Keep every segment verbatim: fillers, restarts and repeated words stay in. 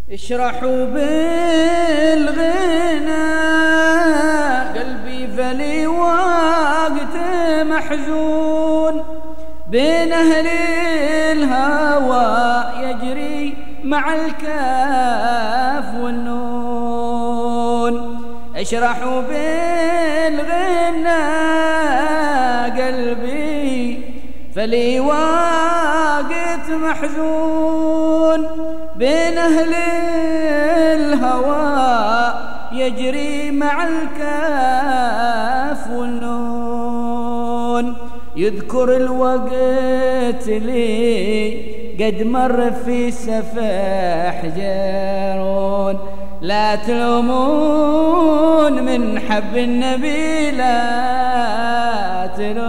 اشرحوا بالغنى قلبي فلي وقت محزون، بين أهل الهوى يجري مع الكاف والنون. اشرحوا بالغنى قلبي فلي وقت محزون، بين أهل الهوى يجري مع الكاف والنون. يذكر الوقت لي قد مر في سفاح جارون، لا تلومون من حب النبي لا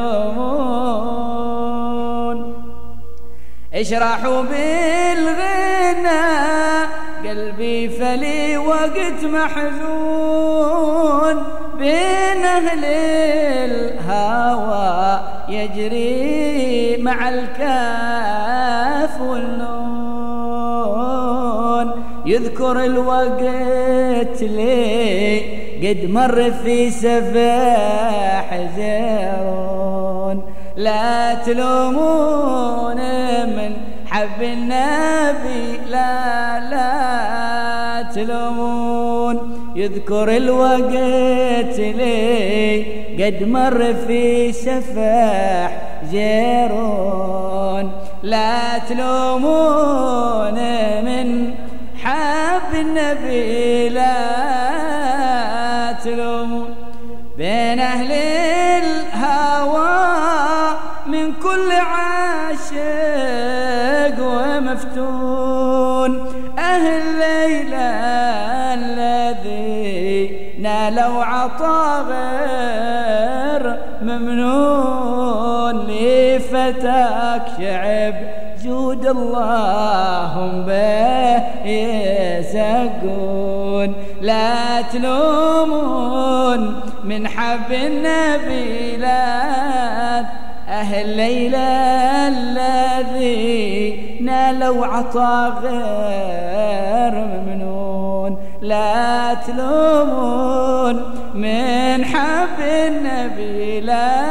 تلومون. اشرحوا بالغنى قلبي فلي وقت محزون، بين أهل الهوى يجري مع الكاف والنون. يذكر الوقت لي قد مر في سفاح زيرون، لا تلومون من حب النبي لا لا تلومون. يذكر الوقت لي قد مر في سفاح جيرون، لا تلومون من حب النبي لا تلومون. بين أهل الهوى من كل عاشق ومفتون، أهل ليلى الذي نالوا عطا غير ممنون، لفتاك شعب جود اللهم به يسقون، لا تلومون من حب النبي لا. أهل ليلى الذي نالوا عطا غير ممنون، لا تلومون من حب النبي لا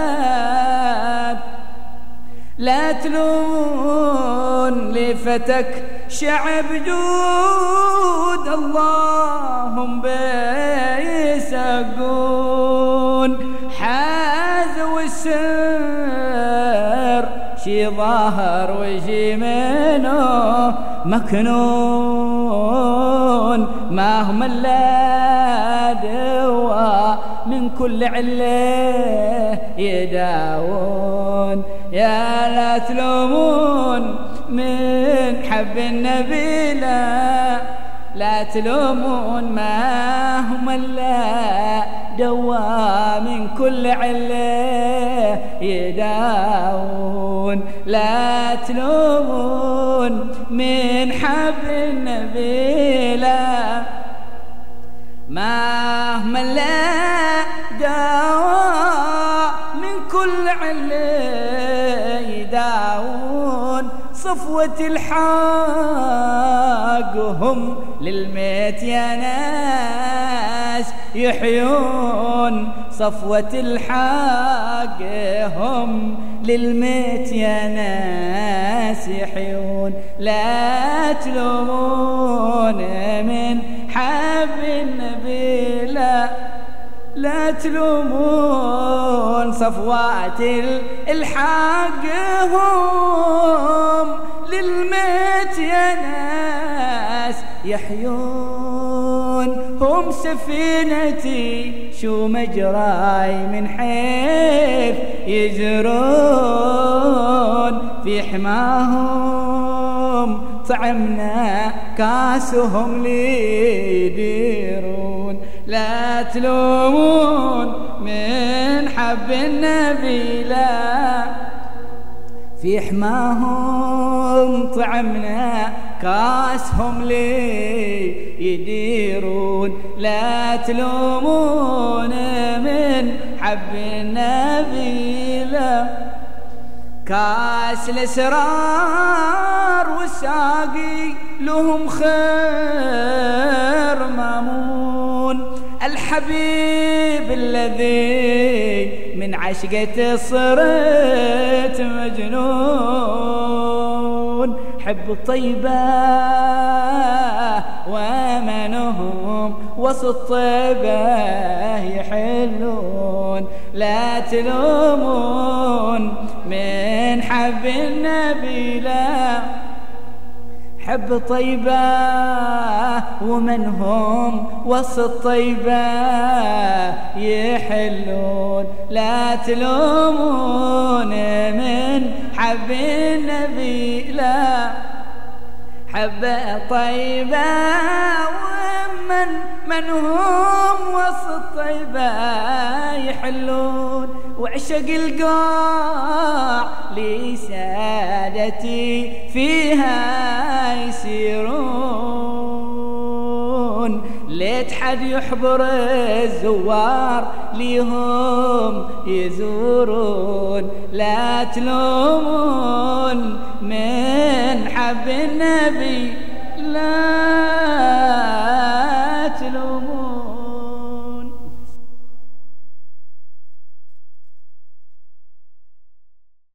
لا تلومون. لفتك شعب جود اللهم بيسقون، حاذوا السر شي ظاهر وشي منه مكنون، ما هم الا دواء من كل عله يداوون. يا لا تلومون من حب النبي لا لا تلومون، ما هم الا دواء من كل عله يداوون. لا تلومون من حب النبي لا، ما هم الا دواء من كل عله يداوون. صفوة الحق هم للميت يا ناس يحيون، صفوة الحق هم للميت يا ناس يحيون. لا تلومون من حب النبي لا لا تلومون، صفوات الحق هم للميت يا ناس يحيون. هم سفينتي شو مجراي من حيث يجرون، في حماهم طعمنا كاسهم ليديرون. لا تلومون من حب النبي لا، في حماهم طعمنا كاسهم لي يديرون. لا تلومون من حب النبي لا، كاس الاسرار الزوار والساقي لهم خير مامون. الحبيب الذي من عشقته صرت مجنون. حب طيبة ومنهم وسط طيبة يحلون. لا تلومون من حب النبي لا، حب طيبة ومنهم وسط طيبة يحلون. لا تلومون من حب النبي لا، حب طيبة ومن منهم وسط طيبة يحلون. وعشق القاع لسادتي فيها يسيرون. ليت حد يحضر الزوار ليهم يزورون. لا تلومون من حب النبي لا.